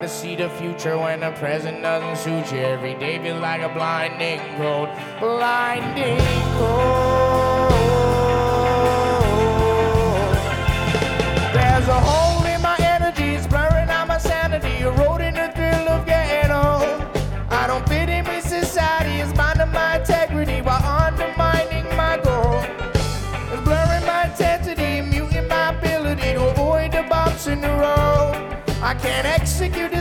see the future when the present doesn't suit you. Every day feels like a blinding cold, blinding cold. There's a hole in my energy, it's blurring out my sanity, eroding the thrill of getting old. I don't fit in with society, it's minding my integrity while undermining my goal. It's blurring my intensity, muting my ability to avoid the bumps in the road. I can't execute